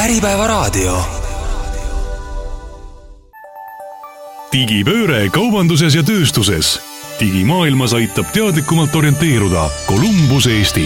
Äripäevaraadio. Digipööre kaubanduses ja tööstuses. Digimaailmas aitab teadlikumalt orienteeruda Columbus Eesti.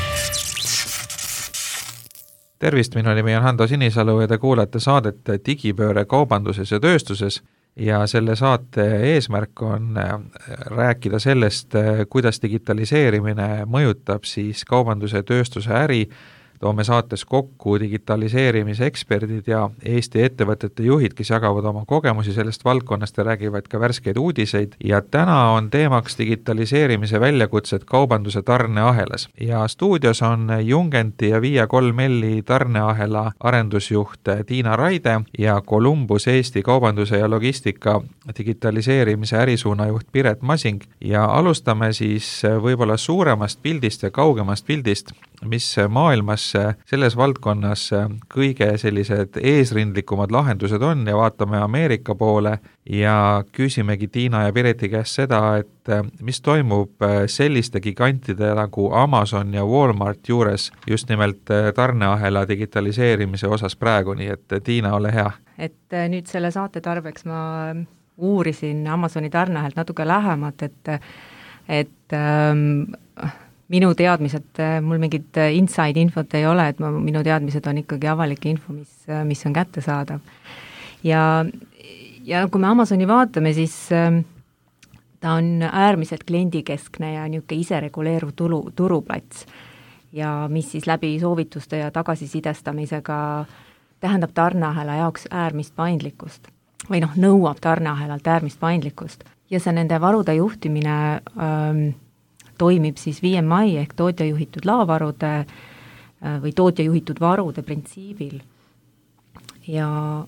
Tervist, minu nimi on Hando Sinisalu ja te kuulete saadet Digipööre kaubanduses ja tööstuses. Ja selle saate eesmärk on rääkida sellest, kuidas digitaliseerimine mõjutab siis kaubanduse ja tööstuse äri. Toome saates kokku digitaliseerimise eksperdid ja Eesti ettevõtete juhid, kes jagavad oma kogemusi sellest valdkonnast ja räägivad ka värskeid uudiseid. Ja täna on teemaks digitaliseerimise väljakutsed kaubanduse tarneahelas. Ja stuudios on Jungenti ja Via 3L tarneahela arendusjuht Tiina Raide ja Columbus Eesti kaubanduse ja logistika digitaliseerimise ärisuunajuht Piret Masing. Ja alustame siis võib-olla suuremast pildist ja kaugemast pildist, mis maailmas selles valdkonnas kõige sellised eesrindlikumad lahendused on ja vaatame Ameerika poole ja küsimegi Tiina ja Pireti käest seda, et mis toimub selliste gigantide nagu Amazon ja Walmart juures just nimelt tarneahela digitaliseerimise osas praegu, nii et Tiina, ole hea. Et nüüd selle saate tarbeks ma uurisin Amazoni tarneahelt natuke lähemat, et minu teadmised, mul mingit inside infot ei ole, et minu teadmised on ikkagi avalik info, mis on kättesaadav. Ja kui me Amazoni vaatame, siis ta on äärmiselt kliendikeskne ja niisugune isereguleeruv turuplats. Ja mis siis läbi soovituste ja tagasisidestamisega tähendab tarneahela jaoks äärmist paindlikkust. Või nõuab tarneahelalt äärmist paindlikkust. Ja see nende varude juhtimine toimib siis VMI ehk tootjajuhitud laovarude või tootjajuhitud varude printsiibil. Ja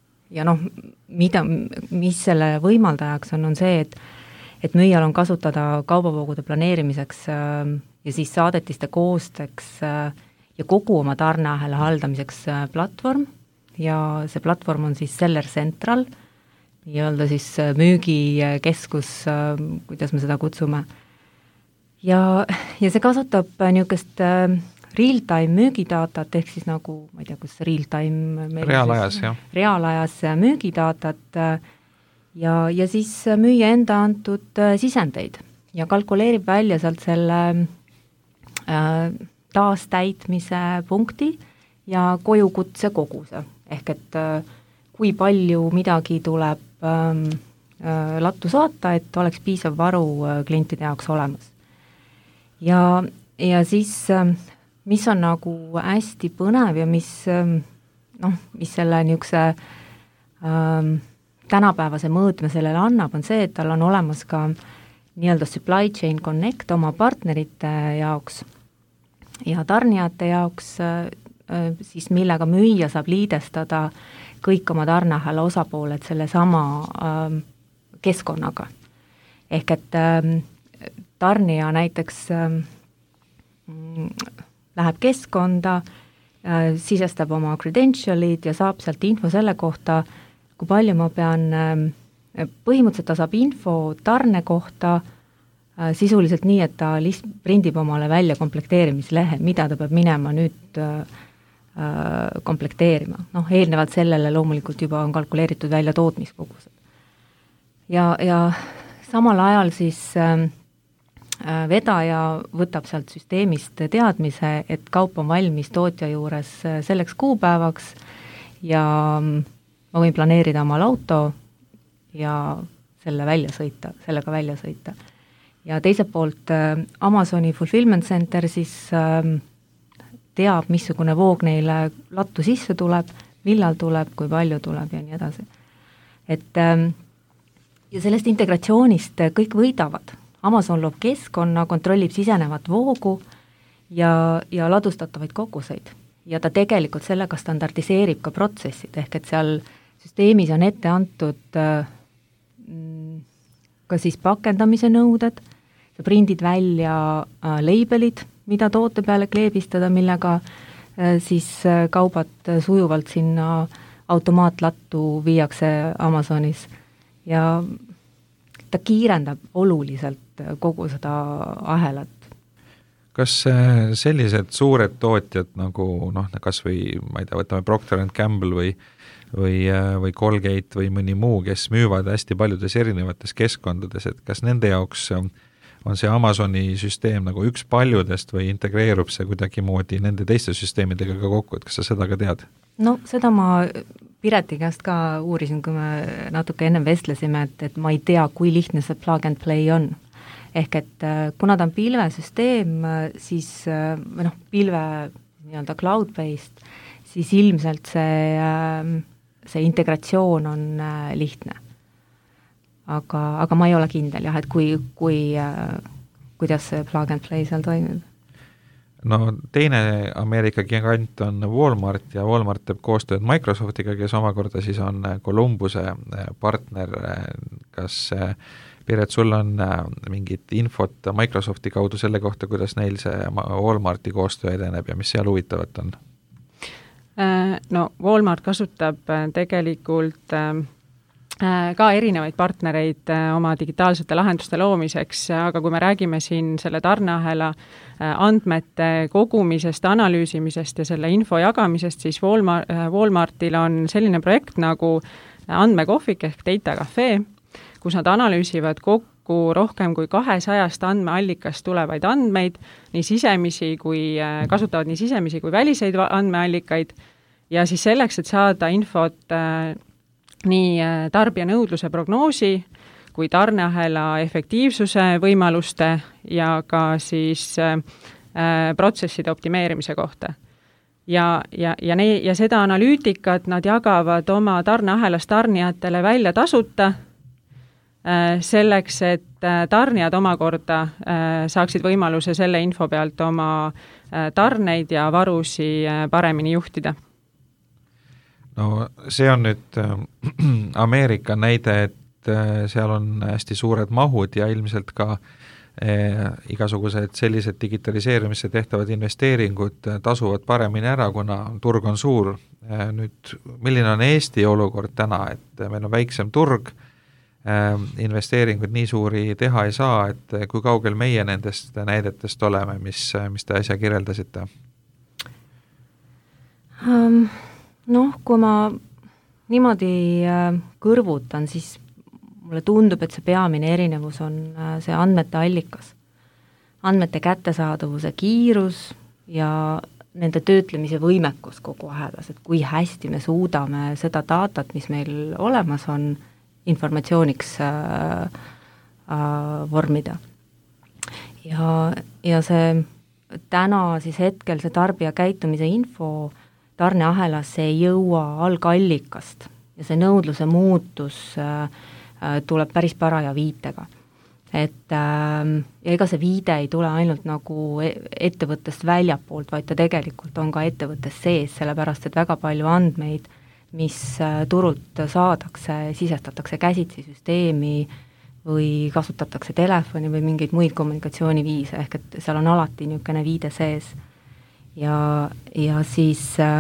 mis selle võimaldajaks on see, et müüjal on kasutada kaubavoogude planeerimiseks ja siis saadetiste koosteks ja kogu oma tarneahela haldamiseks platvorm ja see platvorm on siis Seller Central, nii-öelda siis müügikeskus, kuidas me seda kutsume. Ja see kasutab niisugust real-time müügidatat, ehk siis nagu, ma ei tea, kus real-time reaalajas müügidatat ja siis müüja enda antud sisendeid ja kalkuleerib välja sealt selle taastäitmise punkti ja kojukutse koguse. Ehk et kui palju midagi tuleb lattu saata, et oleks piisav varu klientide jaoks olemas. Ja siis, mis on nagu hästi põnev ja mis selle niisuguse tänapäevase mõõtme sellele annab, on see, et tal on olemas ka nii-öelda supply chain connect oma partnerite jaoks ja tarnijate jaoks, siis millega müüja saab liidestada kõik oma tarneahela osapooled selle sama keskkonnaga. Ehk et tarnija näiteks läheb keskkonda, sisestab oma credentialid ja saab sealt info selle kohta, kui palju ma pean, põhimõtteliselt ta saab info tarne kohta sisuliselt nii, et ta prindib omale välja komplekteerimislehe, mida ta peab minema nüüd komplekteerima. Eelnevalt sellele loomulikult juba on kalkuleeritud välja tootmiskogused. Ja samal ajal siis vedaja võtab sealt süsteemist teadmise, et kaup on valmis tootja juures selleks kuupäevaks ja ma võin planeerida omal auto ja sellega välja sõita. Ja teiselt poolt Amazoni Fulfillment Center siis teab, missugune voog neile lattu sisse tuleb, millal tuleb, kui palju tuleb ja nii edasi. Ja sellest integratsioonist kõik võidavad. Amazon loob keskkonna, kontrollib sisenevat voogu ja ladustatavaid koguseid. Ja ta tegelikult sellega standardiseerib ka protsessid, ehk et seal süsteemis on ette antud ka siis pakendamise nõuded, sa prindid välja labelid, mida toote peale kleebistada, millega siis kaubad sujuvalt sinna automaatlattu viiakse Amazonis ja ta kiirendab oluliselt kogu seda ahelat. kas sellised suured tootjad nagu kas või, ma ei tea, võtame Procter & Gamble või Colgate või mõni muu, kes müüvad hästi paljudes erinevates keskkondades, et kas nende jaoks on see Amazoni süsteem nagu üks paljudest või integreerub see kuidagimoodi nende teiste süsteemidega ka kokku, et kas sa seda ka tead? No seda ma Pireti käest ka uurisin, kui me natuke ennem vestlesime, et ma ei tea, kui lihtne see plug and play on. Ehk et kuna ta on pilvesüsteem, siis pilve nii-öelda cloud-based, siis ilmselt see integratsioon on lihtne. Aga ma ei ole kindel jah, et kuidas see plug and play seal toimib. No teine Ameerika gigant on Walmart ja Walmart teeb koostööd Microsoftiga, kes omakorda siis on Columbuse partner. Kas Piret, sul on mingit infot Microsofti kaudu selle kohta, kuidas neil see Walmarti koostöö edeneb ja mis seal huvitavat on? No Walmart kasutab tegelikult ka erinevaid partnereid oma digitaalsete lahenduste loomiseks, aga kui me räägime siin selle tarneahela andmete kogumisest, analüüsimisest ja selle info jagamisest, siis Walmartil on selline projekt nagu andmekohvik ehk Data Cafe, kus nad analüüsivad kokku rohkem kui 200 andmeallikast tulevaid andmeid, kasutavad nii sisemisi kui väliseid andmeallikaid ja siis selleks, et saada infot nii tarbija nõudluse prognoosi kui tarneahela efektiivsuse võimaluste ja ka siis protsesside optimeerimise kohta. Ja seda analüütikat nad jagavad oma tarneahelas tarnijatele välja tasuta, selleks, et tarnijad omakorda saaksid võimaluse selle info pealt oma tarneid ja varusi paremini juhtida. No see on nüüd Ameerika näide, et seal on hästi suured mahud ja ilmselt ka igasugused sellised digitaliseerimisse tehtavad investeeringud tasuvad paremini ära, kuna turg on suur. Nüüd, milline on Eesti olukord täna, et meil on väiksem turg, investeeringuid nii suuri teha ei saa, et kui kaugel meie nendest näidetest oleme, mis te äsja kirjeldasite? Kui ma niimoodi kõrvutan, siis mulle tundub, et see peamine erinevus on see andmete allikas. Andmete kättesaadavuse kiirus ja nende töötlemise võimekus kogu ahelas, et kui hästi me suudame seda datat, mis meil olemas on, informatsiooniks vormida. Ja see täna siis hetkel see tarbija käitumise info tarneahelasse ei jõua algallikast ja see nõudluse muutus tuleb päris paraja viitega. Ja ega see viide ei tule ainult nagu ettevõttest väljapoolt, vaid ta tegelikult on ka ettevõttes sees, sellepärast et väga palju andmeid, mis turult saadakse, sisestatakse käsitsi süsteemi või kasutatakse telefoni või mingeid muid kommunikatsiooniviise, ehk et seal on alati niisugune viide sees. Ja siis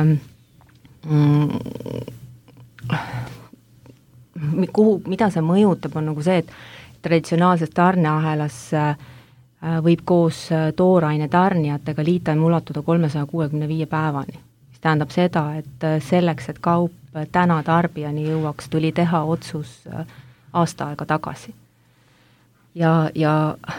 mida see mõjutab, on nagu see, et traditsionaalses tarneahelas võib koos tooraine tarnijatega liitaim ulatuda 365 päevani. Mis tähendab seda, et selleks, et kaup täna tarbijani jõuaks, tuli teha otsus aasta aega tagasi. Ja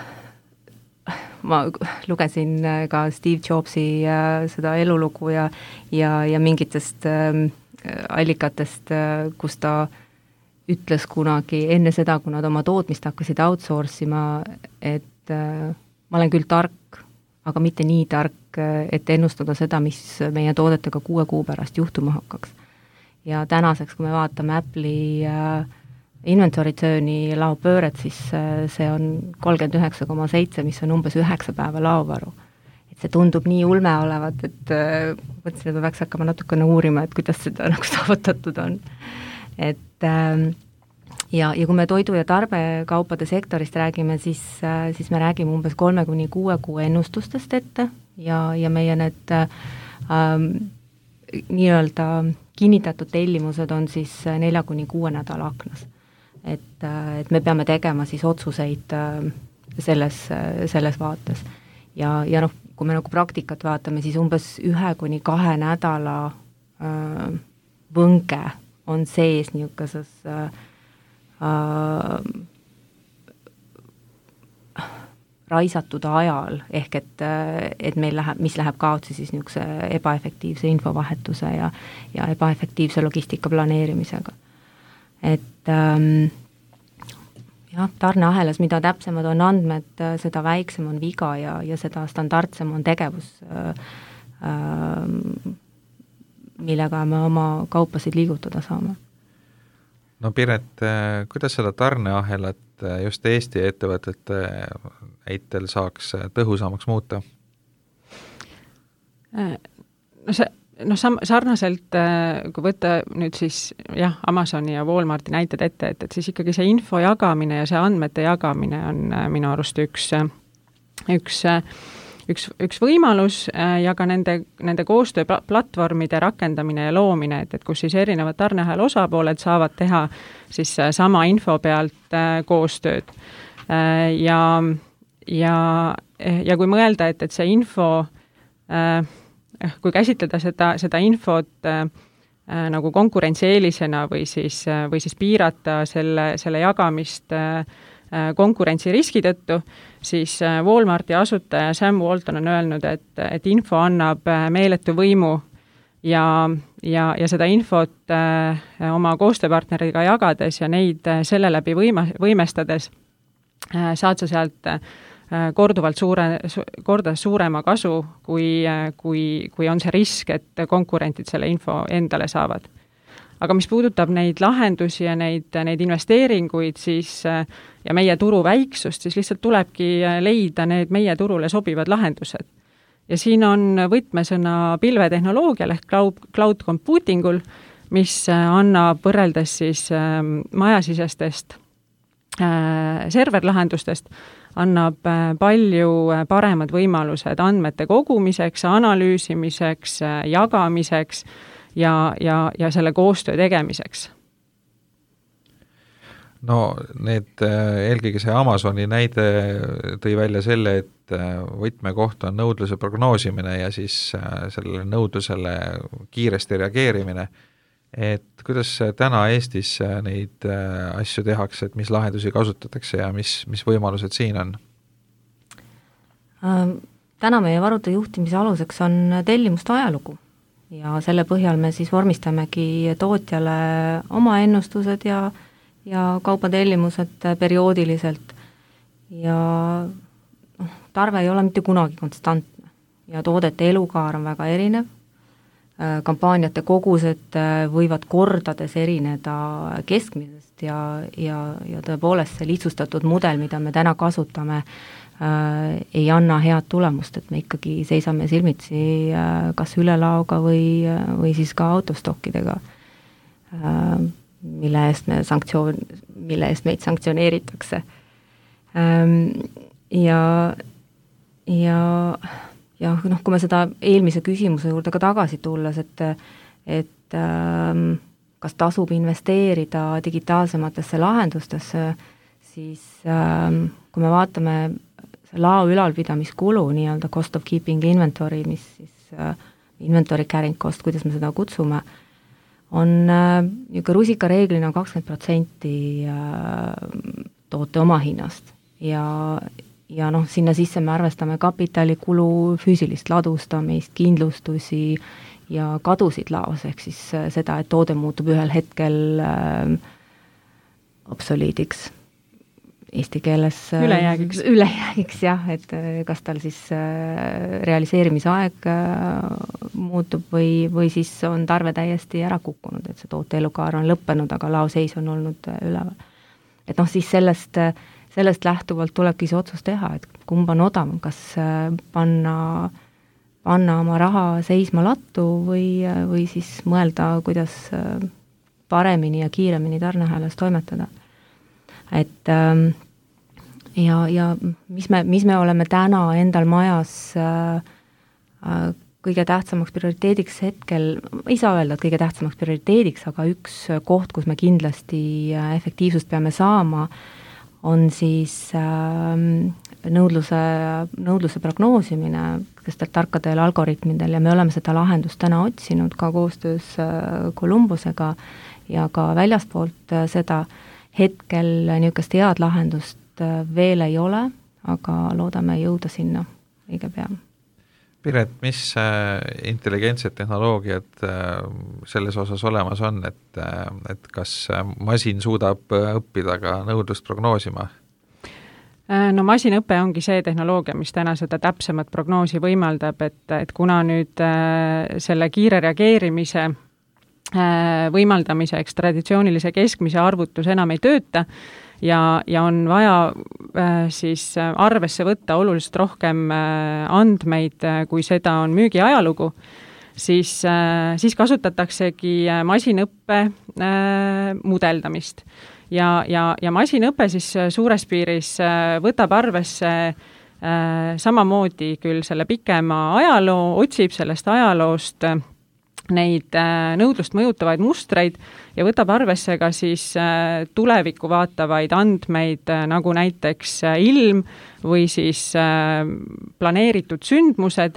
ma lugesin ka Steve Jobsi seda elulugu ja mingitest allikatest, kus ta ütles kunagi enne seda, kui nad oma tootmist hakkasid outsourcima, et ma olen küll tark, aga mitte nii tark, et ennustada seda, mis meie toodetega 6 kuu pärast juhtuma hakkaks. Ja tänaseks, kui me vaatame Apple'i inventory turni laopööret, siis see on 39,7, mis on umbes 9 päeva laovaru. Et see tundub nii ulme olevat, et mõtlesin, et ma peaks hakkama natukene uurima, et kuidas seda nagu saavutatud on. Et ja kui me toidu- ja tarbekaupade sektorist räägime, siis me räägime umbes 3-6 kuu ennustustest ette ja meie need nii-öelda kinnitatud tellimused on siis 4-6 nädala aknas. Et me peame tegema siis otsuseid selles vaates. Ja kui me nagu praktikat vaatame, siis umbes 1 kuni 2 nädala võnge on sees niisuguses raisatud ajal, ehk et meil mis läheb kaotsi siis niisuguse ebaefektiivse infovahetuse ja ebaefektiivse logistika planeerimisega. Et jah, tarneahelas, mida täpsemad on andmed, seda väiksem on viga ja seda standardsem on tegevus, millega me oma kaupasid liigutada saame. No Piret, kuidas seda tarneahelat just Eesti ettevõtete heitel saaks tõhusamaks muuta? Sarnaselt, kui võtta nüüd siis Amazoni ja Walmarti näited ette, et siis ikkagi see info jagamine ja see andmete jagamine on minu arust üks võimalus ja ka nende koostööplatvormide rakendamine ja loomine, et kus siis erinevad tarneahela osapooled saavad teha siis sama info pealt koostööd. Ja kui mõelda, et see info, kui käsitleda seda infot nagu konkurentsieelisena või siis piirata selle jagamist konkurentsiriski tõttu, siis Walmarti asutaja Sam Walton on öelnud, et info annab meeletu võimu ja seda infot oma koostööpartneriga jagades ja neid selle läbi võimestades saad sa sealt korduvalt kordades suurema kasu, kui on see risk, et konkurentid selle info endale saavad. Aga mis puudutab neid lahendusi ja neid investeeringuid, siis ja meie turu väiksust, siis lihtsalt tulebki leida need meie turule sobivad lahendused. Ja siin on võtmesõna pilvetehnoloogial ehk cloud computingul, mis annab võrreldes siis majasisestest serverlahendustest, annab palju paremad võimalused andmete kogumiseks, analüüsimiseks, jagamiseks ja selle koostöö tegemiseks. No need, eelkõige see Amazoni näide tõi välja selle, et võtmekoht on nõudluse prognoosimine ja siis sellele nõudlusele kiiresti reageerimine. Et kuidas täna Eestis neid asju tehakse, et mis lahendusi kasutatakse ja mis võimalused siin on? Täna meie varude juhtimise aluseks on tellimuste ajalugu ja selle põhjal me siis vormistamegi tootjale oma ennustused ja kaubatellimused perioodiliselt ja tarve ei ole mitte kunagi konstantne ja toodete elukaar on väga erinev, kampaaniate kogused võivad kordades erineda keskmisest ja tõepoolest see lihtsustatud mudel, mida me täna kasutame, ei anna head tulemust, et me ikkagi seisame silmitsi kas ülelaoga või siis ka autostokkidega, mille eest meid sanktsioneeritakse. Ja kui me seda eelmise küsimuse juurde ka tagasi tulles, et kas tasub investeerida digitaalsematesse lahendustesse, siis kui me vaatame lao ülalpidamiskulu, nii-öelda cost of keeping inventory, mis siis inventory carrying cost, kuidas me seda kutsume, on rusikareeglina 20% toote omahinnast ja sinna sisse me arvestame kapitalikulu, füüsilist ladustamist, kindlustusi ja kadusid laos, ehk siis seda, et toode muutub ühel hetkel obsoliidiks. Eesti keeles ülejäägiks jah, et kas tal siis realiseerimisaeg muutub või siis on tarve täiesti ära kukkunud, et see toote elukaar on lõppenud, aga laoseis on olnud üleval. Et siis sellest lähtuvalt tulebki see otsus teha, et kumb on odavam, kas panna oma raha seisma lattu või siis mõelda, kuidas paremini ja kiiremini tarneahelas toimetada. Et ja mis me oleme täna endal majas kõige tähtsamaks prioriteediks hetkel, ei saa öelda, et kõige tähtsamaks prioriteediks, aga üks koht, kus me kindlasti efektiivsust peame saama, on siis nõudluse prognoosimine tarkadel algoritmidel ja me oleme seda lahendust täna otsinud ka koostöös Columbusega ja ka väljaspoolt seda hetkel niisugust head lahendust veel ei ole, aga loodame jõuda sinna õige pea. Piret, mis intelligentsed tehnoloogiad selles osas olemas on, et kas masin suudab õppida ka nõudlust prognoosima? No masinõpe ongi see tehnoloogia, mis täna seda täpsemat prognoosi võimaldab, et kuna nüüd selle kiire reageerimise võimaldamiseks traditsioonilise keskmise arvutus enam ei tööta ja on vaja siis arvesse võtta oluliselt rohkem andmeid, kui seda on müügiajalugu, siis kasutataksegi masinõppe mudeldamist. Ja masinõpe siis suures piiris võtab arvesse samamoodi küll selle pikema ajaloo, otsib sellest ajaloost neid nõudlust mõjutavaid mustreid ja võtab arvesse ka siis tulevikku vaatavaid andmeid, nagu näiteks ilm või siis planeeritud sündmused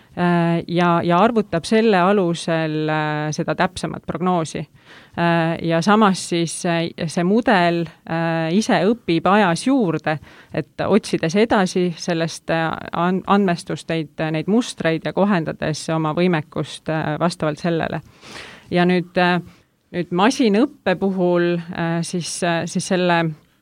ja arvutab selle alusel seda täpsemat prognoosi. Ja samas siis see mudel ise õpib ajas juurde, et otsides edasi sellest andmestust neid mustreid ja kohendades oma võimekust vastavalt sellele. Ja nüüd masinõppe puhul siis selle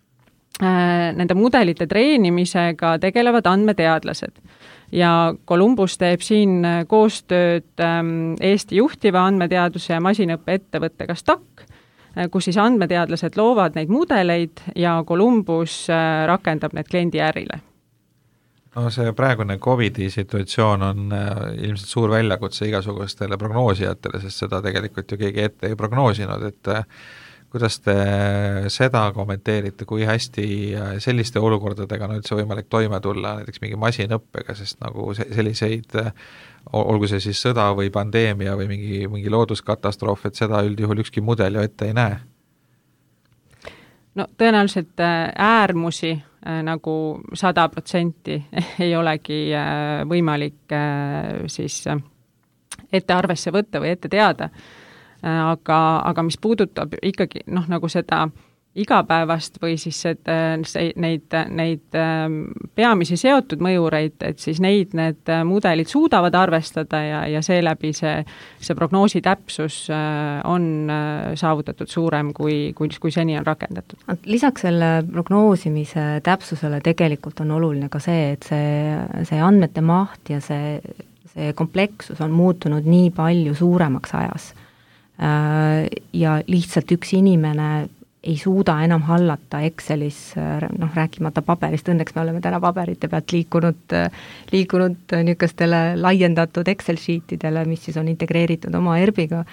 nende mudelite treenimisega tegelevad andmeteadlased. Ja Columbus teeb siin koostööd Eesti juhtiva andmeteaduse ja masinõppe ettevõttega STAK, kus siis andmeteadlased loovad neid mudeleid ja Columbus rakendab need kliendi ärile. No see praegune COVID-i situatsioon on ilmselt suur väljakutse igasugustele prognoosijatele, sest seda tegelikult ju keegi ette ei prognoosinud, et kuidas te seda kommenteerite, kui hästi selliste olukordadega on üldse võimalik toime tulla, näiteks mingi masinõppega, sest nagu selliseid, olgu see siis sõda või pandeemia või mingi looduskatastroof, et seda üldjuhul ükski mudel ju ette ei näe? No tõenäoliselt äärmusi nagu 100% ei olegi võimalik siis ette arvesse võtta või ette teada. Aga mis puudutab ikkagi nagu seda igapäevast või siis neid peamisi seotud mõjureid, et siis need mudelid suudavad arvestada ja seeläbi see prognoosi täpsus on saavutatud suurem, kui seni on rakendatud. Lisaks selle prognoosimise täpsusele tegelikult on oluline ka see, et see andmete maht ja see komplekssus on muutunud nii palju suuremaks ajas. Ja lihtsalt üks inimene ei suuda enam hallata Excelis, rääkimata paberist, õnneks me oleme täna paberite pealt liikunud niisugustele laiendatud Excel sheetidele, mis siis on integreeritud oma ERB-iga,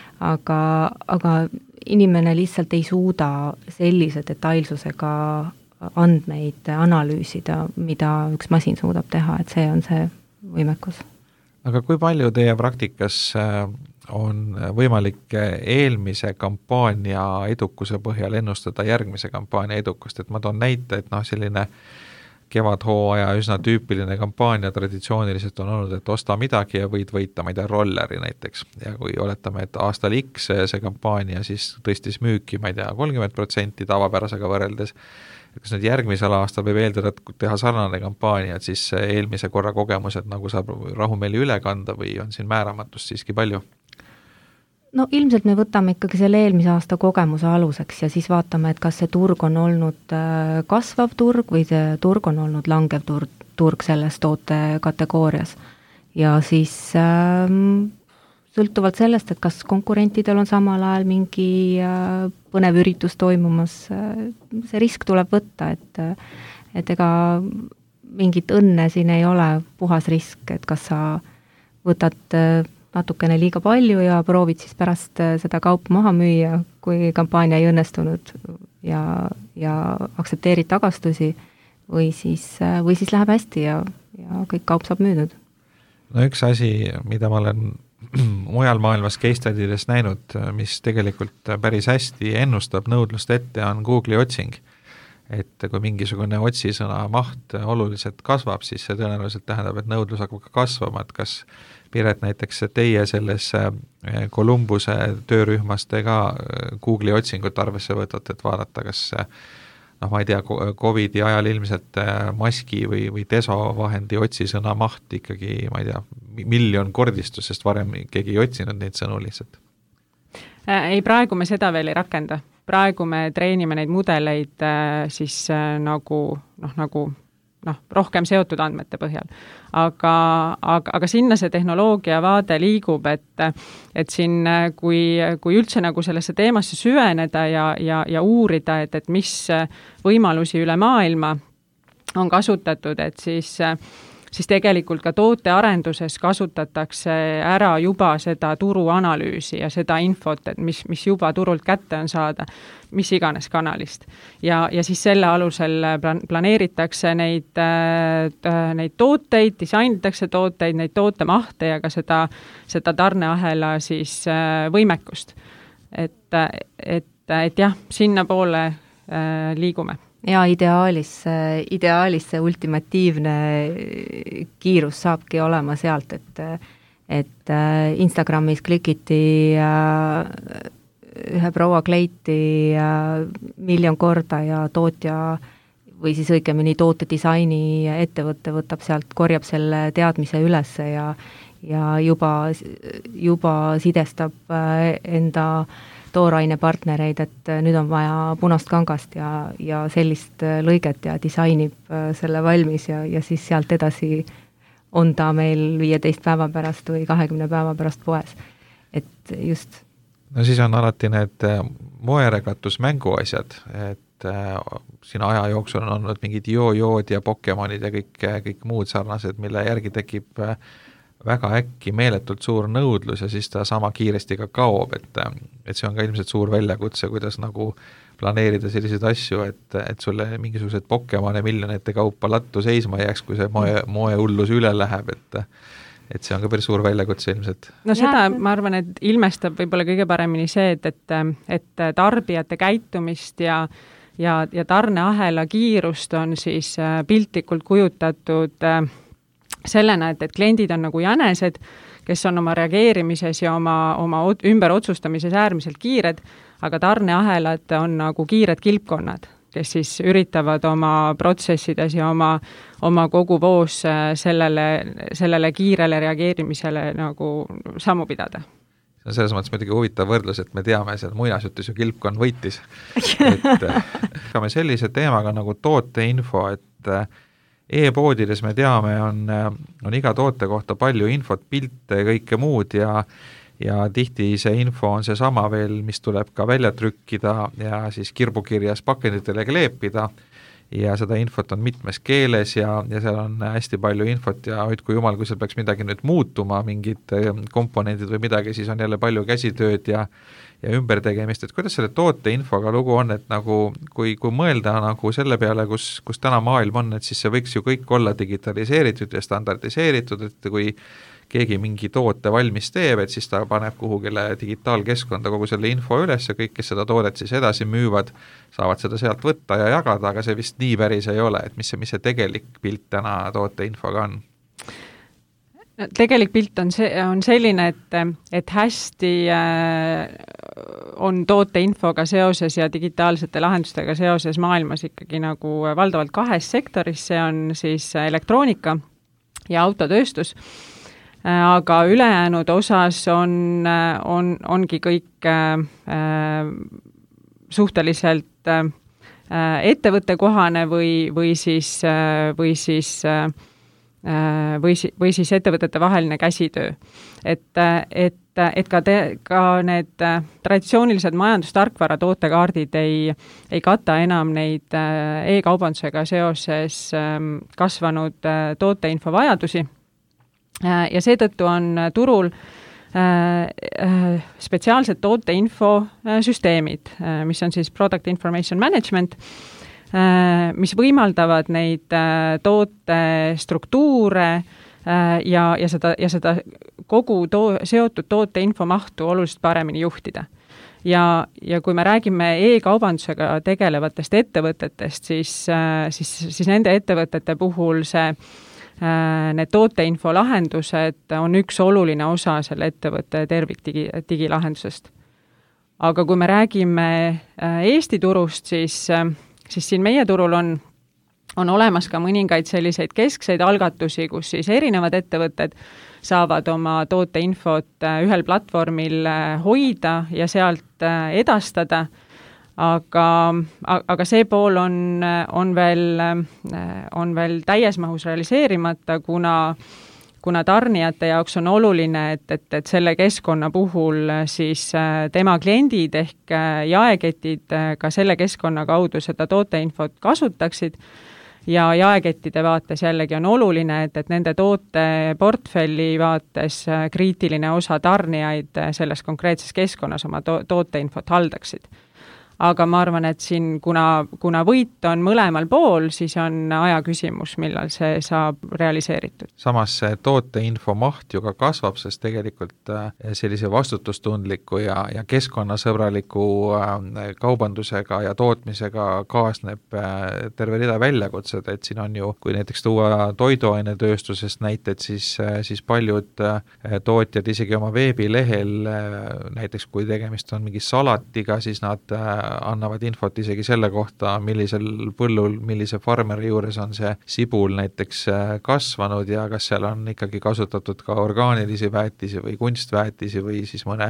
aga inimene lihtsalt ei suuda sellise detailsusega andmeid analüüsida, mida üks masin suudab teha, et see on see võimekus. Aga kui palju teie praktikas on võimalik eelmise kampaania edukuse põhjal ennustada järgmise kampaania edukust, et ma toon näite, et selline kevadhooaja üsna tüüpiline kampaania traditsiooniliselt on olnud, et osta midagi ja võid võita, ma ei tea, rolleri näiteks, ja kui oletame, et aastal X see kampaania siis tõstis müüki, ma ei tea, 30% tavapärasega võrreldes, kas nüüd järgmisel aastal võib eeldada, et teha sarnane kampaania, et siis eelmise korra kogemused nagu saab rahumeeli üle kanda või on siin määramatust siiski palju? No ilmselt me võtame ikkagi selle eelmise aasta kogemuse aluseks ja siis vaatame, et kas see turg on olnud kasvav turg või see turg on olnud langev turg selles toote kategoorias. Ja siis sõltuvalt sellest, et kas konkurentidel on samal ajal mingi põnev üritus toimumas, see risk tuleb võtta, et ega mingit õnne siin ei ole puhas risk, et kas sa võtad natukene liiga palju ja proovid siis pärast seda kaupa maha müüa, kui kampaania ei õnnestunud ja aktsepteerid tagastusi või siis läheb hästi ja kõik kaup saab müüdud. No üks asi, mida ma olen mujal maailmas case studides näinud, mis tegelikult päris hästi ennustab nõudlust ette, on Google'i otsing. et kui mingisugune otsisõna maht oluliselt kasvab, siis see tõenäoliselt tähendab, et nõudlus hakkab ka kasvama, et kas Piret näiteks teie selles Columbuse töörühmas te ka Google'i otsingut arvesse võtate, et vaadata, kas ma ei tea, Covidi ajal ilmselt maski või desovahendi otsisõna maht ikkagi, ma ei tea, 1 miljon kordistus, sest varem keegi ei otsinud neid sõnu lihtsalt. Ei, praegu me seda veel ei rakenda. Praegu me treenime neid mudeleid siis rohkem seotud andmete põhjal. Aga sinna see tehnoloogia vaade liigub, et siin, kui üldse nagu sellesse teemasse süveneda ja uurida, et mis võimalusi üle maailma on kasutatud, et siis tegelikult ka tootearenduses kasutatakse ära juba seda turuanalüüsi ja seda infot, et mis juba turult kätte on saada, mis iganes kanalist. Ja siis selle alusel planeeritakse neid tooteid, disainitakse tooteid, neid tootemahte ja ka seda tarneahela siis võimekust. Et jah, sinna poole liigume. Ja ideaalis see ultimatiivne kiirus saabki olema sealt, et Instagramis klikiti ühe proua kleiti 1 miljon korda ja tootja või siis õigemini tootedisaini ettevõte võtab sealt, korjab selle teadmise ülesse ja juba sidestab enda toorainepartnereid, et nüüd on vaja punast kangast ja sellist lõiget ja disainib selle valmis ja siis sealt edasi on ta meil 15 päeva pärast või 20 päeva pärast poes. Et just. No siis on alati need moeregatus mänguasjad, et siin aja jooksul on olnud mingid joojood ja Pokemonid ja kõik muud sarnased, mille järgi tekib väga äkki meeletult suur nõudlus ja siis ta sama kiiresti ka kaob, et see on ka ilmselt suur väljakutse, kuidas nagu planeerida selliseid asju, et sulle mingisugused Pokemone miljonite kaupa lattu seisma jääks, kui see moehullus üle läheb, et see on ka päris suur väljakutse ilmselt. No seda ma arvan, et ilmestab võib-olla kõige paremini see, et tarbijate käitumist ja tarneahela kiirust on siis piltlikult kujutatud sellena, et kliendid on nagu jänesed, kes on oma reageerimises ja oma ümberotsustamises äärmiselt kiired, aga tarneahelad on nagu kiired kilpkonnad, kes siis üritavad oma protsessides ja oma kogu voos sellele kiirele reageerimisele nagu sammu pidada. See on selles mõttes muidugi huvitav võrdlus, et me teame, seal muinasjutus ju kilpkonn võitis. Et me sellise teemaga nagu tooteinfo, et e-poodides me teame, on iga toote kohta palju infot, pilte ja kõike muud ja tihti see info on see sama veel, mis tuleb ka välja trükkida ja siis kirbukirjas pakenditele kleepida ja seda infot on mitmes keeles ja seal on hästi palju infot ja hoidku jumal, kui seal peaks midagi nüüd muutuma, mingid komponendid või midagi, siis on jälle palju käsitööd ja ümbertegemist, et kuidas selle tooteinfoga lugu on, et nagu kui mõelda nagu selle peale, kus täna maailm on, et siis see võiks ju kõik olla digitaliseeritud ja standardiseeritud, et kui keegi mingi toote valmis teeb, et siis ta paneb kuhugile digitaalkeskkonda kogu selle info üles ja kõik, kes seda toodet siis edasi müüvad, saavad seda sealt võtta ja jagada, aga see vist nii päris ei ole, et mis see tegelik pilt täna tooteinfoga on? Tegelik pilt on selline, et hästi on tooteinfoga seoses ja digitaalsete lahendustega seoses maailmas ikkagi nagu valdavalt 2 sektoris, see on siis elektroonika ja autotööstus, aga ülejäänud osas ongi kõik suhteliselt ettevõttekohane või siis ettevõtete vaheline käsitöö. Et ka need traditsioonilised majandustarkvara tootekaardid ei kata enam neid e-kaubandusega seoses kasvanud tooteinfo vajadusi ja seetõttu on turul spetsiaalsed tooteinfosüsteemid, mis on siis Product Information Management, mis võimaldavad neid tootestruktuure ja seda kogu seotud tooteinfo mahtu oluliselt paremini juhtida. ja kui me räägime e-kaubandusega tegelevatest ettevõtetest, siis nende ettevõtete puhul need tooteinfo lahendused on üks oluline osa selle ettevõtte digilahendusest. Aga kui me räägime Eesti turust, siis siin meie turul on olemas ka mõningaid selliseid keskseid algatusi, kus siis erinevad ettevõtted saavad oma tooteinfot ühel platvormil hoida ja sealt edastada, aga see pool on veel täies mahus realiseerimata, kuna tarnijate jaoks on oluline, et selle keskkonna puhul siis tema kliendid ehk jaeketid ka selle keskkonna kaudu seda tooteinfot kasutaksid. Ja jaekettide vaates jällegi on oluline, et nende tooteportfelli vaates kriitiline osa tarnijaid selles konkreetses keskkonnas oma tooteinfot haldaksid. Aga ma arvan, et siin, kuna võit on mõlemal pool, siis on aja küsimus, millal see saab realiseeritud. Samas see tooteinfo maht ju ka kasvab, sest tegelikult sellise vastutustundliku ja keskkonnasõbraliku kaubandusega ja tootmisega kaasneb terve rida väljakutsed, et siin on ju, kui näiteks tuua toiduainetööstusest näited, siis paljud tootjad isegi oma veebilehel, näiteks kui tegemist on mingi salatiga, siis nad annavad infot isegi selle kohta, millisel põllul, millise farmeri juures on see sibul näiteks kasvanud ja kas seal on ikkagi kasutatud ka orgaanilisi väetisi või kunstväetisi või siis mõne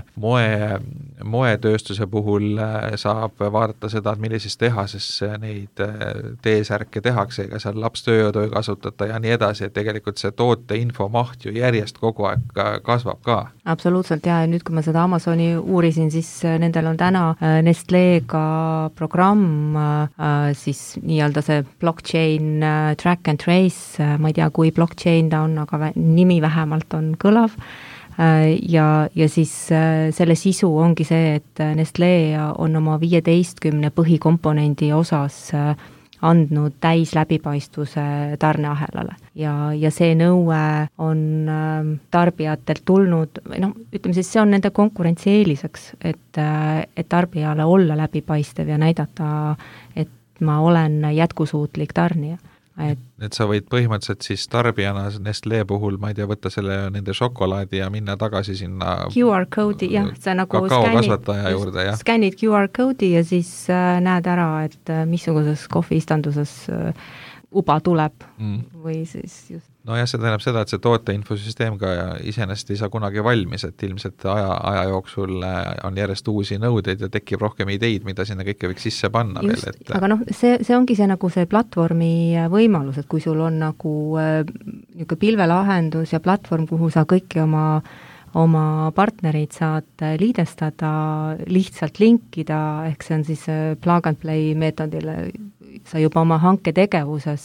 moetööstuse puhul saab vaadata seda, et millises tehases neid T-särke tehakse, ega seal lapstööjõudu ei kasutata ja nii edasi, et tegelikult see tooteinfo maht ju järjest kogu aeg kasvab ka. Absoluutselt, ja nüüd kui ma seda Amazoni uurisin, siis nendel on täna Nestlega programm, siis nii-öelda see blockchain track and trace, ma ei tea, kui blockchain ta on, aga nimi vähemalt on kõlav, ja siis selle sisu ongi see, et Nestlé on oma 15 põhikomponendi osas andnud täis läbipaistvuse tarneahelale. Ja see nõue on tarbijatelt tulnud, ütleme siis, see on nende konkurentsieeliseks, et tarbijale olla läbipaistev ja näidata, et ma olen jätkusuutlik tarnija. Et sa võid põhimõtteliselt siis tarbijana Nestlé puhul, ma ei tea, võtta selle nende šokolaadi ja minna tagasi sinna QR koodi, jah, see nagu kakaokasvataja juurde, jah. Skännid QR koodi ja siis näed ära, et missuguses kohviistanduses uba tuleb või siis just. No jah, see tähendab seda, et see tooteinfosüsteem ka iseenesest ei saa kunagi valmis, et ilmselt aja jooksul on järjest uusi nõudeid ja tekib rohkem ideid, mida sinna kõike võiks sisse panna just, veel. Aga see ongi see nagu see platvormi võimalus, et kui sul on nagu niisugune pilvelahendus ja platvorm, kuhu sa kõiki oma partnereid saad liidestada, lihtsalt linkida, ehk see on siis plug and play meetodile, sa juba oma hanketegevuses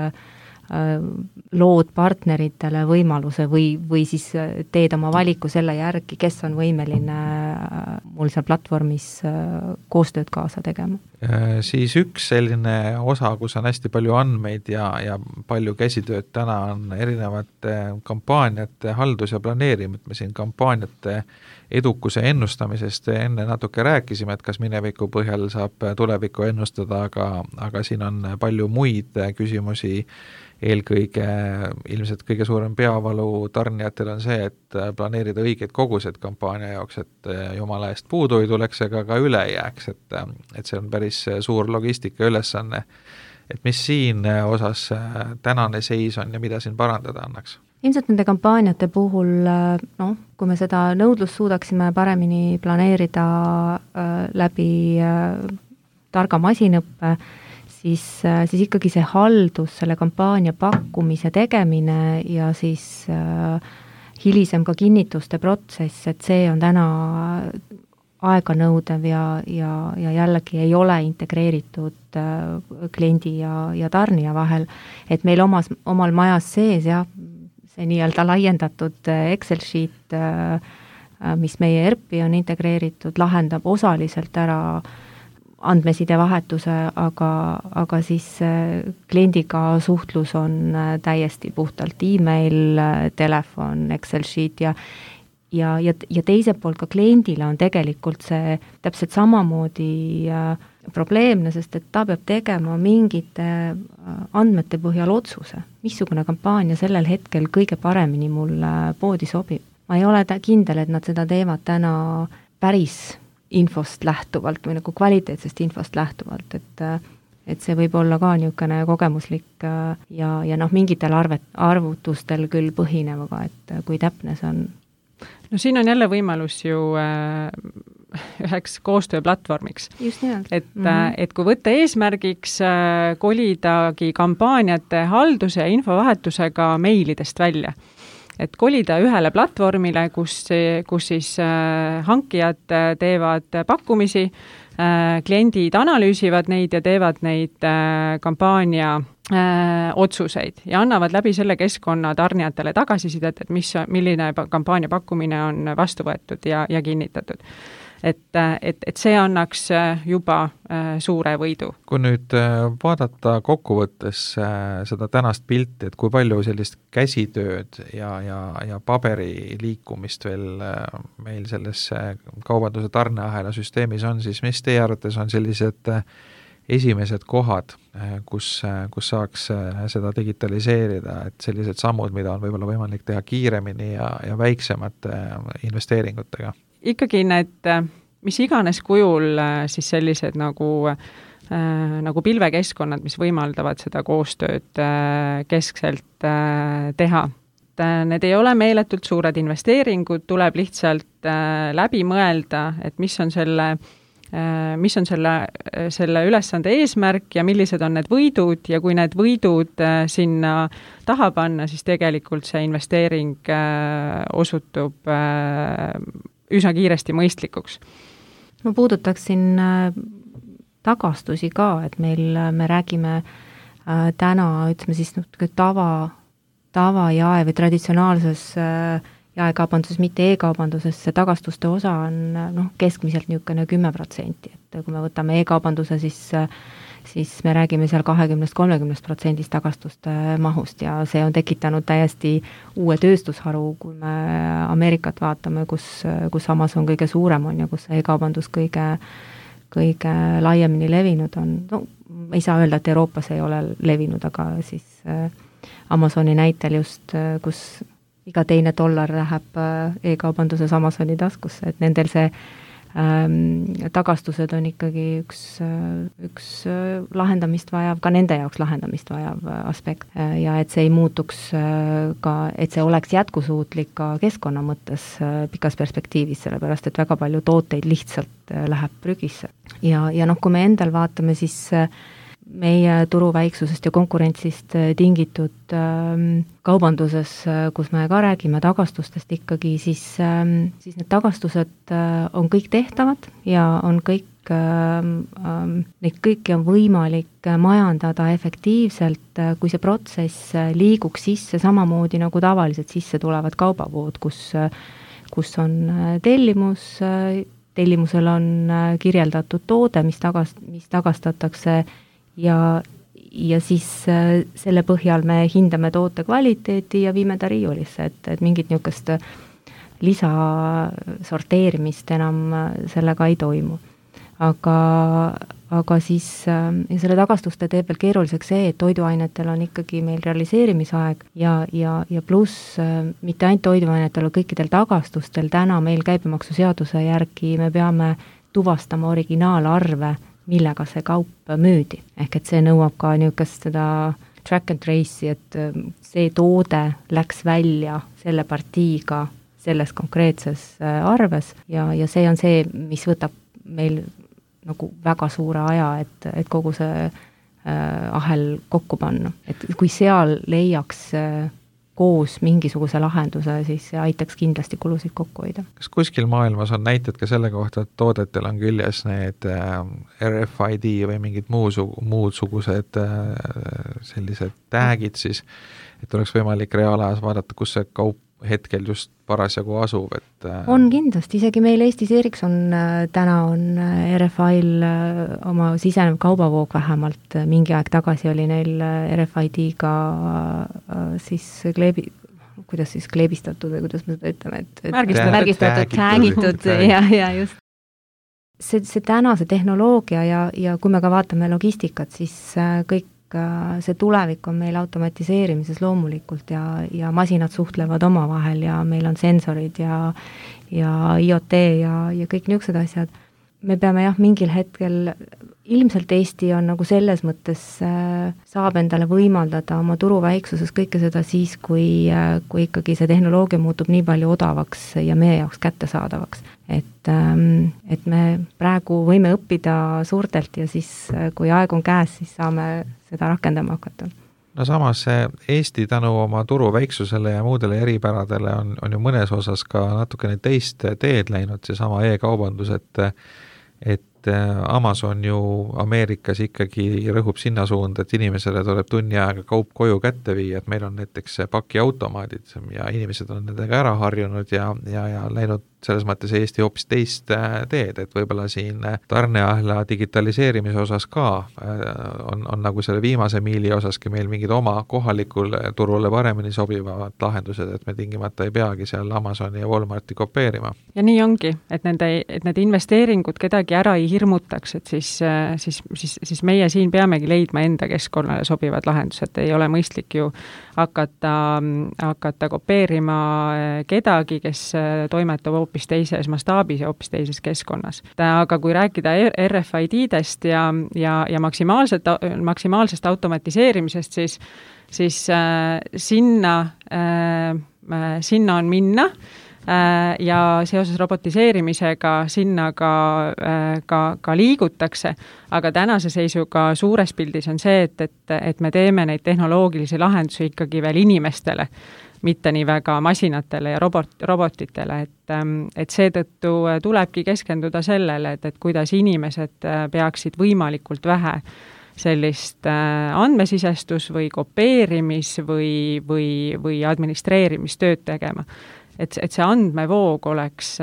lood partneritele võimaluse või siis teed oma valiku selle järgi, kes on võimeline mul seal platvormis koostööd kaasa tegema. Siis üks selline osa, kus on hästi palju andmeid ja palju käsitööd täna on erinevate kampaaniate haldus ja planeerimine, me siin kampaaniate edukuse ennustamisest enne natuke rääkisime, et kas mineviku põhjal saab tulevikku ennustada, aga siin on palju muid küsimusi. Eelkõige ilmselt kõige suurem peavalu tarnijatel on see, et planeerida õigeid kogused kampaania jaoks, et jumala eest puudu ei tuleks ega ka üle jääks, et see on päris suur logistika ülesanne. Et mis siin osas tänane seis on ja mida siin parandada annaks? Ilmselt nende kampaaniate puhul, kui me seda nõudlust suudaksime paremini planeerida läbi targa masinõppe, siis ikkagi see haldus, selle kampaania pakkumise tegemine ja siis hilisem ka kinnituste protsess, et see on täna aeganõudev ja jällegi ei ole integreeritud kliendi ja tarnija vahel, et meil omal majas sees ja see nii-öelda laiendatud Excel sheet, mis meie ERP-i on integreeritud, lahendab osaliselt ära andmeside vahetuse, aga siis kliendiga suhtlus on täiesti puhtalt email, telefon, Excel sheet ja teiselt poolt ka kliendile on tegelikult see täpselt samamoodi probleemne, sest et ta peab tegema mingite andmete põhjal otsuse, missugune kampaania sellel hetkel kõige paremini mulle poodi sobib. Ma ei ole kindel, et nad seda teevad täna päris infost lähtuvalt või nagu kvaliteetsest infost lähtuvalt, et see võib olla ka niisugune kogemuslik ja noh, mingitel arvutustel küll põhinev, aga et kui täpne see on. No siin on jälle võimalus ju üheks koostööplatvormiks. Just nimelt. Et kui võtta eesmärgiks kolidagi kampaaniate halduse ja infovahetusega meilidest välja, et kolida ühele platvormile, kus siis hankijad teevad pakkumisi, kliendid analüüsivad neid ja teevad neid kampaania otsuseid ja annavad läbi selle keskkonna tarnijatele tagasisidet, et milline kampaania pakkumine on vastu võetud ja kinnitatud. Et see annaks juba suure võidu. Kui nüüd vaadata kokkuvõttes seda tänast pilti, et kui palju sellist käsitööd ja paberi liikumist veel meil selles kaubanduse tarneahela süsteemis on, siis mis teie arvates on sellised esimesed kohad, kus saaks seda digitaliseerida, et sellised sammud, mida on võib-olla võimalik teha kiiremini ja väiksemate investeeringutega? Ikkagi need, mis iganes kujul siis sellised nagu pilvekeskkonnad, mis võimaldavad seda koostööd keskselt teha. Need ei ole meeletult suured investeeringud, tuleb lihtsalt läbi mõelda, et mis on selle ülesande eesmärk ja millised on need võidud ja kui need võidud sinna taha panna, siis tegelikult see investeering osutub üsna kiiresti mõistlikuks. Ma puudutaksin tagastusi ka, et me räägime täna, ütleme siis tava jae või traditsionaalses jaekaubanduses, mitte e-kaubanduses, see tagastuste osa on keskmiselt niisugune 10%, et kui me võtame e-kaubanduse, siis me räägime seal 20-30% tagastuste mahust ja see on tekitanud täiesti uue tööstusharu, kui me Ameerikat vaatame, kus Amazon kõige suurem on ja kus e-kaubandus kõige laiemini levinud on. No, ei saa öelda, et Euroopas ei ole levinud, aga siis Amazoni näitel just, kus iga teine $1 läheb e-kaubanduses Amazoni taskusse, et nendel see tagastused on ikkagi üks lahendamist vajav, ka nende jaoks lahendamist vajav aspekt ja et see ei muutuks ka, et see oleks jätkusuutlik ka keskkonna mõttes pikas perspektiivis, sellepärast et väga palju tooteid lihtsalt läheb prügisse. Ja kui me endal vaatame, siis meie turu väiksusest ja konkurentsist tingitud kaubanduses, kus me ka räägime tagastustest ikkagi, siis need tagastused on kõik tehtavad ja on kõik, neid kõiki on võimalik majandada efektiivselt, kui see protsess liiguks sisse samamoodi nagu tavaliselt sisse tulevad kaubavood, kus on tellimusel on kirjeldatud toode, mis tagastatakse ja siis selle põhjal me hindame toote kvaliteedi ja viime ta riiulisse, et mingit niisugust lisasorteerimist enam sellega ei toimu. Aga siis selle tagastuste teeb veel keeruliseks see, et toiduainetel on ikkagi meil realiseerimisaeg ja pluss mitte ainult toiduainetel, kõikidel tagastustel täna meil käibemaksuseaduse järgi me peame tuvastama originaalarve, millega see kaup müüdi. Ehk et see nõuab ka niisugust seda track and trace'i, et see toode läks välja selle partiiga selles konkreetses arves ja see on see, mis võtab meil nagu väga suure aja, et kogu see ahel kokku panna. Et kui seal leiaks koos mingisuguse lahenduse, siis see aitaks kindlasti kulusid kokku hoida. Kas kuskil maailmas on näited ka selle kohta, et toodetel on küljes need RFID või mingid muusugused sellised tagid siis, et oleks võimalik reaalajas vaadata, kus see kaup hetkel just parasjagu asub, et on kindlasti, isegi meil Eestis Ericsson täna on RFI-l oma sisenev kaubavoog vähemalt, mingi aeg tagasi oli neil RFID-ga siis kuidas siis kleebistatud või kuidas me seda ütleme, et märgistatud, täägitud ja just. See tänase tehnoloogia ja kui me ka vaatame logistikat, siis kõik see tulevik on meil automatiseerimises loomulikult ja masinad suhtlevad omavahel ja meil on sensorid ja IoT ja kõik niisugused asjad. Me peame mingil hetkel, ilmselt Eesti on nagu selles mõttes saab endale võimaldada oma turu väiksuses kõike seda siis, kui ikkagi see tehnoloogia muutub nii palju odavaks ja meie jaoks kättesaadavaks. Et me praegu võime õppida suurtelt ja siis, kui aeg on käes, siis saame seda rakendama hakata. No samas Eesti tänu oma turu väiksusele ja muudele eripäradele on ju mõnes osas ka natukene teist teed läinud, see sama e-kaubandus, et Amazon ju Ameerikas ikkagi rõhub sinna suunda, et inimesele tuleb tunni aega kaup koju kätte viia, et meil on näiteks pakiautomaadid ja inimesed on nendega ära harjunud ja läinud selles mõttes Eesti hoopis teist teed, et võib-olla siin tarneahla digitaliseerimise osas ka on nagu selle viimase miili osaski meil mingid oma kohalikule turule paremini sobivad lahendused, et me tingimata ei peagi seal Amazoni ja Walmarti kopeerima. Ja nii ongi, et need investeeringud kedagi ära ei hirmutaks, et siis meie siin peamegi leidma enda keskkonnale sobivad lahendused, ei ole mõistlik ju hakata kopeerima kedagi, kes toimetab hoopis teises mastaabis ja hoopis teises keskkonnas. Aga kui rääkida RFID-dest ja maksimaalsest automatiseerimisest, siis sinna on minna ja seoses robotiseerimisega sinna ka liigutakse, aga tänase seisuga suures pildis on see, et me teeme neid tehnoloogilisi lahendusi ikkagi veel inimestele, mitte nii väga masinatele ja robotitele, et seetõttu tulebki keskenduda sellele, et kuidas inimesed peaksid võimalikult vähe sellist andmesisestus või kopeerimis või administreerimistööd tegema. Et see andmevoog oleks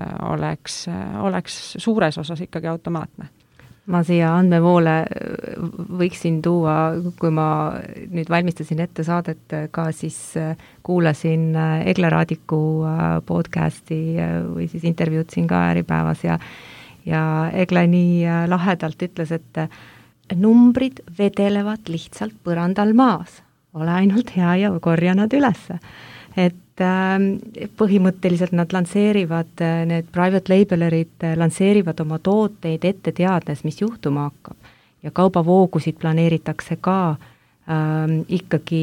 suures osas ikkagi automaatne. Ma siia andmevoole võiksin tuua, kui ma nüüd valmistasin ette saadet ka, siis kuulasin Egle Raadiku podcasti või siis intervjuud siin ka Äripäevas ja Egle nii lahedalt ütles, et numbrid vedelevad lihtsalt põrandal maas, ole ainult hea ja korja nad ülesse. Et põhimõtteliselt nad lansseerivad, need private labelerid lansseerivad oma tooteid ette teades, mis juhtuma hakkab. Ja kaubavoogusid planeeritakse ka ikkagi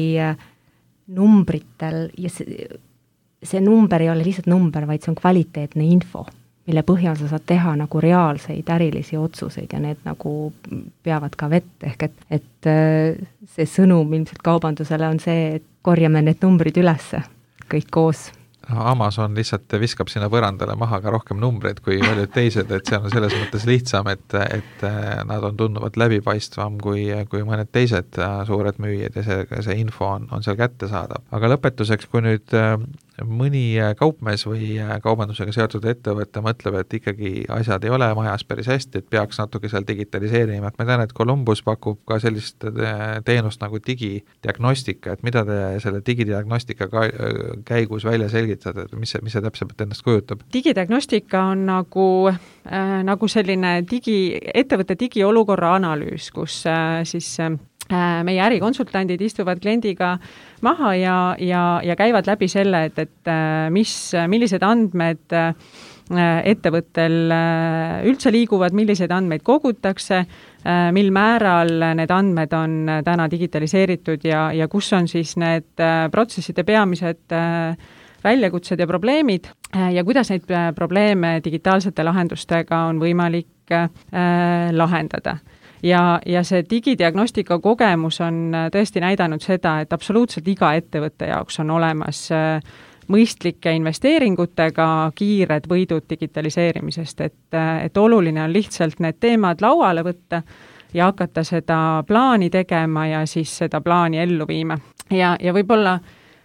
numbritel ja see number ei ole lihtsalt number, vaid see on kvaliteetne info, mille põhjal sa saad teha nagu reaalseid ärilisi otsuseid ja need nagu peavad ka vett, ehk et see sõnum ilmselt kaubandusele on see, et korjame need numbrid ülesse kõik koos. Amazon lihtsalt viskab sinna põrandale maha ka rohkem numbreid kui paljud teised, et see on selles mõttes lihtsam, et nad on tunduvalt läbipaistvam kui mõned teised suured müüjad ja see info on seal kättesaadav. Aga lõpetuseks, kui nüüd mõni kaupmees või kaubandusega seotud ettevõte mõtleb, et ikkagi asjad ei ole majas päris hästi, et peaks natuke seal digitaliseerima, et ma tean, et Columbus pakub ka sellist teenust nagu digidiagnostika, et mida te selle digidiagnostika käigus välja selgitad, et mis see täpselt ennast kujutab? Digidiagnostika on nagu selline ettevõtte digiolukorra analüüs, kus siis meie ärikonsultandid istuvad kliendiga maha ja käivad läbi selle, et millised andmed ettevõttel üldse liiguvad, milliseid andmeid kogutakse, mil määral need andmed on täna digitaliseeritud ja kus on siis need protsesside peamised väljakutsed ja probleemid ja kuidas neid probleeme digitaalsete lahendustega on võimalik lahendada. Ja see digidiagnostika kogemus on tõesti näidanud seda, et absoluutselt iga ettevõtte jaoks on olemas mõistlike investeeringutega kiired võidud digitaliseerimisest, et oluline on lihtsalt need teemad lauale võtta ja hakata seda plaani tegema ja siis seda plaani ellu viima. Ja võib-olla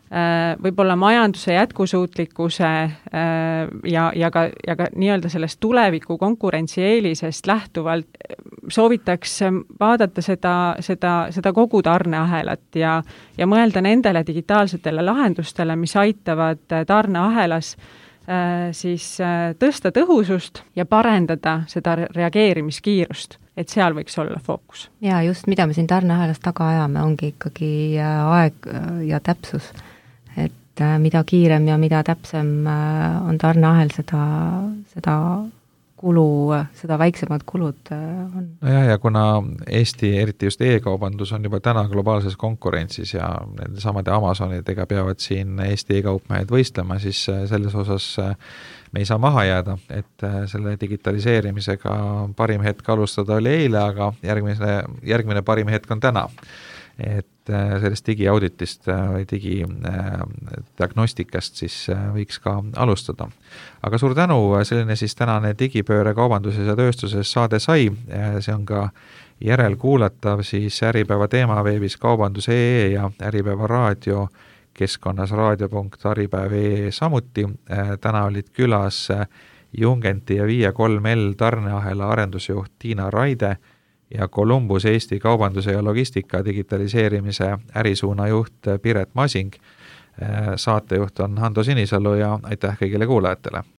võib-olla majanduse jätkusuutlikkuse ja ka nii-öelda sellest tuleviku konkurentsieelisest lähtuvalt soovitaks vaadata seda kogu tarneahelat ja mõelda nendele digitaalsetele lahendustele, mis aitavad tarneahelas siis tõsta tõhusust ja parendada seda reageerimiskiirust, et seal võiks olla fookus. Ja just, mida me siin tarneahelas taga ajame, ongi ikkagi aeg ja täpsus. Et mida kiirem ja mida täpsem on tarneahel, seda kulu, seda väiksemad kulud on. Nojah, ja kuna Eesti, eriti just e-kaubandus on juba täna globaalses konkurentsis ja nende samade Amazonidega peavad siin Eesti e-kaupmehed võistlema, siis selles osas me ei saa maha jääda, et selle digitaliseerimisega parim hetk alustada oli eile, aga järgmine parim hetk on täna. Et sellest digiauditist või digidiagnostikast siis võiks ka alustada. Aga suur tänu, selline siis tänane digipööre kaubanduses ja tööstuses saade sai, see on ka järelkuulatav siis Äripäeva teema veebis kaubandus.ee ja Äripäeva raadio keskkonnas raadio.aripäev.ee samuti. Täna olid külas Jungenti ja Via 3L tarneahela arendusjuht Tiina Raide ja Columbus Eesti kaubanduse ja logistika digitaliseerimise ärisuuna juht Piret Masing. Saatejuht on Hando Sinisalu ja aitäh kõigile kuulajatele!